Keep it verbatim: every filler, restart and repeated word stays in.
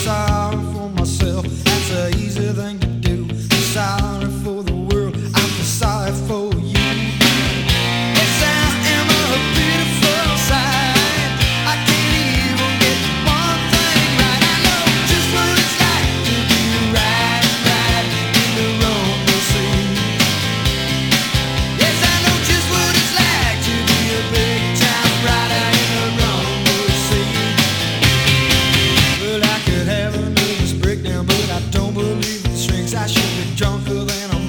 sorry for myself. That's an easy thing to do. Sorry for the world, I feel sorry for you. Yes, I am a beautiful sight. I can't even get one thing right. I know just what it's like to be right, right in the wrong scene. Yes, I know just what it's like to be a big time rider in the wrong scene. Well, I could have a nervous breakdown, but I don't believe it shrinks. I should be drunker than a